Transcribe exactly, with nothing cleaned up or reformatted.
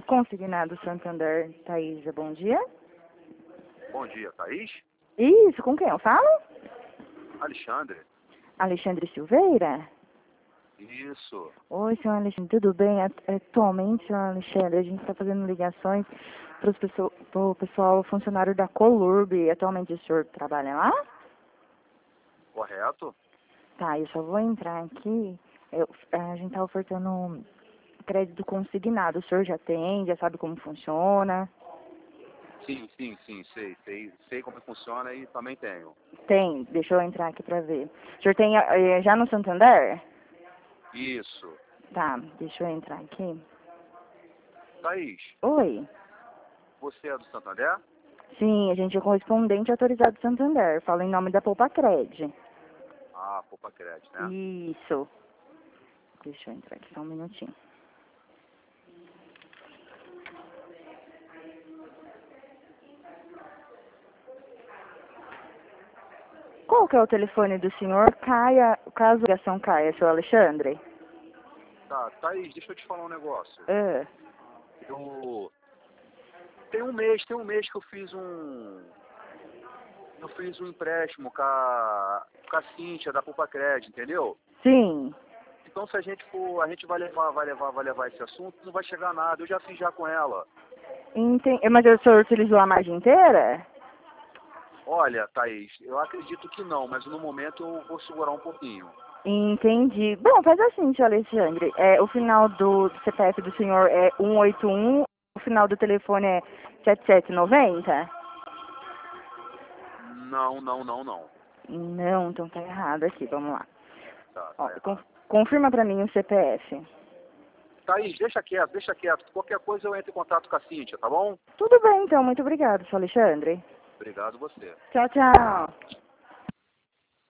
Consignado Santander, Thaísa, bom dia. Bom dia, Thaís. Isso, com quem eu falo? Alexandre. Alexandre Silveira? Isso. Oi, senhor Alexandre, tudo bem? At- Atualmente, senhor Alexandre, a gente está fazendo ligações para o pessoal funcionário da Colurb. Atualmente o senhor trabalha lá? Correto? Tá, eu só vou entrar aqui. Eu- a gente está ofertando crédito consignado. O senhor já tem, já sabe como funciona? Sim, sim, sim, sei, sei, sei como funciona e também tenho. Tem, deixa eu entrar aqui para ver. O senhor tem eh, já no Santander? Isso. Tá, deixa eu entrar aqui. Thaís, Oi. você é do Santander? Sim, a gente é correspondente autorizado do Santander. Falo em nome da Poupa Cred. Ah, Poupa Crédito, né? Isso. Deixa eu entrar aqui só um minutinho. Qual que é o telefone do senhor? Caia, caso a ligação caia, seu Alexandre? Tá, Thaís, deixa eu te falar um negócio. Ah, Eu... Tem um mês, tem um mês que eu fiz um... Eu fiz um empréstimo com a, com a Cíntia da Poupa Crédito, entendeu? sim. Então se a gente for, a gente vai levar, vai levar, vai levar esse assunto, não vai chegar a nada. Eu já fiz já com ela. Enten- Mas o senhor utilizou a margem inteira? Olha, Thaís, eu acredito que não, mas no momento eu vou segurar um pouquinho. Entendi. Bom, faz assim, seu Alexandre. É, o final do, do C P F do senhor é um oito um, o final do telefone é sete sete nove zero? Não, não, não, não. Não, então tá errado aqui, vamos lá. Tá, Ó, tá con- errado. confirma pra mim o C P F. Thaís, deixa quieto, deixa quieto. Qualquer coisa eu entro em contato com a Cíntia, tá bom? Tudo bem, então. Muito obrigado, seu Alexandre. Obrigado você. Tchau, tchau.